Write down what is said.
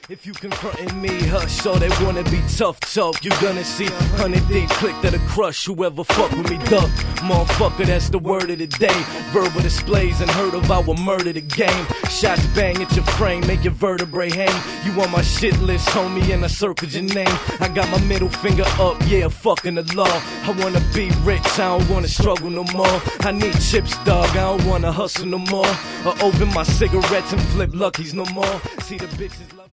If you confronting me, hush, all they wanna be tough talk. You gonna see 100 deep click that'll crush whoever fuck with me, duck. Motherfucker, that's the word of the day. Verbal displays and heard of our murder the game. Shots bang at your frame, make your vertebrae hang. You on my shit list, homie, and I circled your name. I got my middle finger up, yeah, fucking the law. I wanna be rich, I don't wanna struggle no more. I need chips, dog, I don't wanna hustle no more. Or open my cigarettes and flip luckies no more. See the bitches love